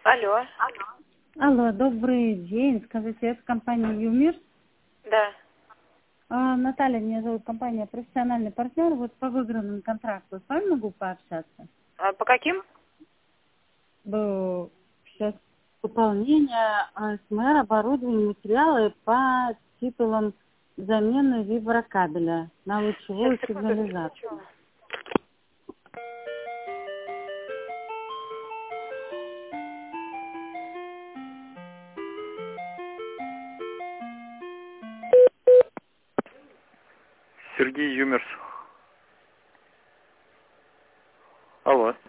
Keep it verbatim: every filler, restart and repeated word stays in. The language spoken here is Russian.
Алло. Алло, добрый день. Скажите, это компания «Юмир»? Да. А, Наталья, меня зовут, компания «Профессиональный партнер». Вот по выигранному контракту с вами могу пообщаться? А по каким? Б- Сейчас выполнение АСМР, оборудование, материалы по титулам замены виброкабеля на Сейчас, лучевую секунду, сигнализацию. секунду. Сергей Юмерс. Алло.